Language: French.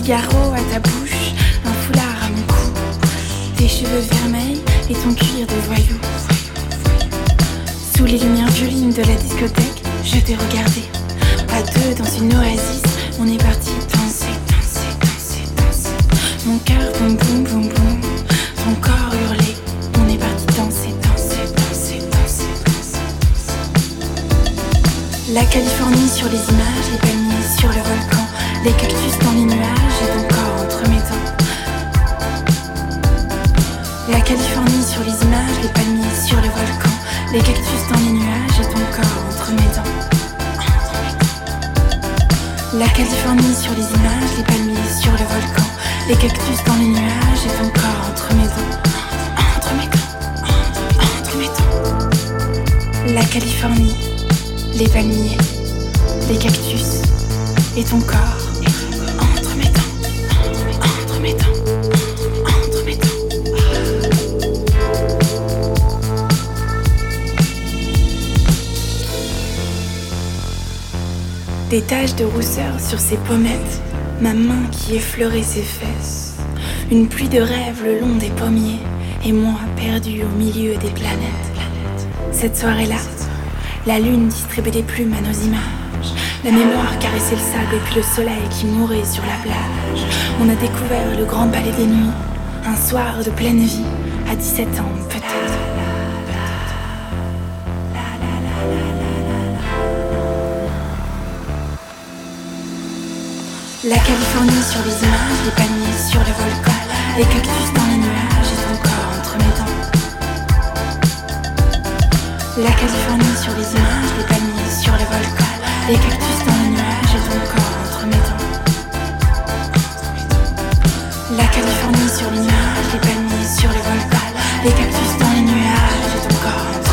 cigaro à ta bouche, un foulard à mon cou, tes cheveux vermeils et ton cuir de voyou. Sous les lumières violines de la discothèque, je t'ai regardé. À deux dans une oasis, on est parti danser, danser, danser, danser. Mon cœur boum boum boum boum, ton corps hurlé. On est parti danser, danser, danser, danser, danser. La Californie sur les images, les palmiers sur le volcan, les cactus dans les nuages et ton corps entre mes dents. La Californie sur les images, les palmiers sur le volcan, les cactus dans les nuages et ton corps entre mes dents. La Californie sur les images, les palmiers sur le volcan, les cactus dans les nuages et ton corps entre mes dents. Entre mes dents, entre mes dents. La Californie, les palmiers, les cactus et ton corps entre mes dents, entre mes dents, entre mes dents. Des taches de rousseur sur ses pommettes, ma main qui effleurait ses fesses. Une pluie de rêves le long des pommiers, et moi perdu au milieu des planètes. Cette soirée-là, la lune distribuait des plumes à nos images. La mémoire caressait le sable et puis le soleil qui mourait sur la plage. On a découvert le grand palais des nuits, un soir de pleine vie, à 17 ans peut-être. La Californie sur les images, les palmiers sur le volcan, les cactus dans les nuages et ton corps entre mes dents. La Californie sur les images, les palmiers sur le volcan, les cactus dans les nuages et ton corps entre mes dents. La Californie sur les nuages, les palmiers sur le volcan, les cactus dans les nuages et ton corps entre mes dents.